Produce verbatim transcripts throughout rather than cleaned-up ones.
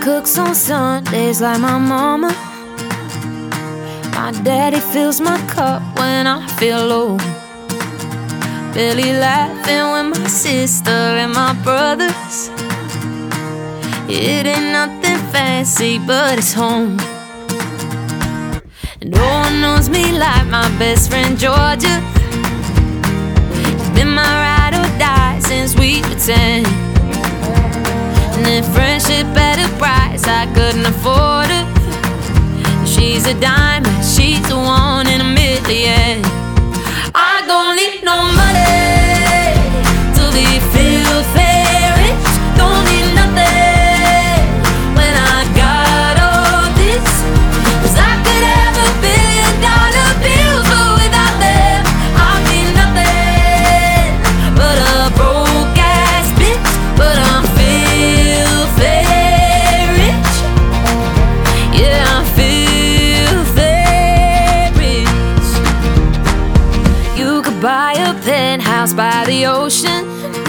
cooks on Sundays like my mama. My daddy fills my cup when I feel low. Billy laughing with my sister and my brothers. It ain't nothing fancy, but it's home. And no one knows me like my best friend Georgia. She's been my ride or die since we were ten. And then friendship at a price I couldn't afford her. She's a diamond, she's the one in a million. I don't need no money to be filthy rich. Don't need nothing when I got all this. 'Cause I could have a billion dollar bills, but without them I'd be nothing but a broke ass bitch. But I'm filthy rich. Yeah, I'm filthy rich. You could buy a penthouse by the ocean,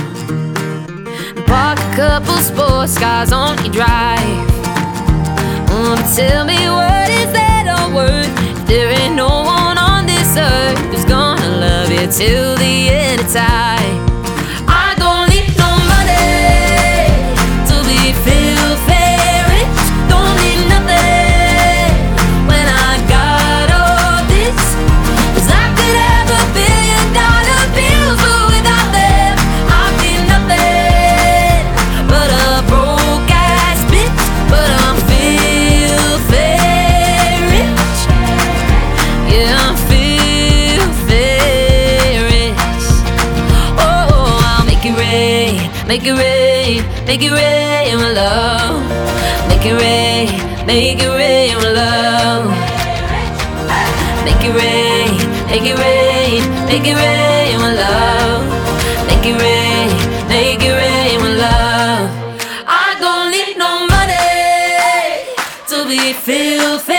park a couple sports cars on your drive. Um, tell me, what is that all worth if there ain't no one on this earth who's gonna love you till the end of time? I don't need no money to be filthy rich. Don't need nothing when I got all this. 'Cause I could have a billion dollar bills, but without them I'd be nothing but a broke ass bitch. But I'm filthy rich. Yeah, I'm filthy rich. Oh, I'll make it rain, make it rain, make it rain with love. Make it rain, make it rain with love. Make it rain, make it rain, make it rain with love. Make it rain, make it rain with love. I don't need no money to be filthy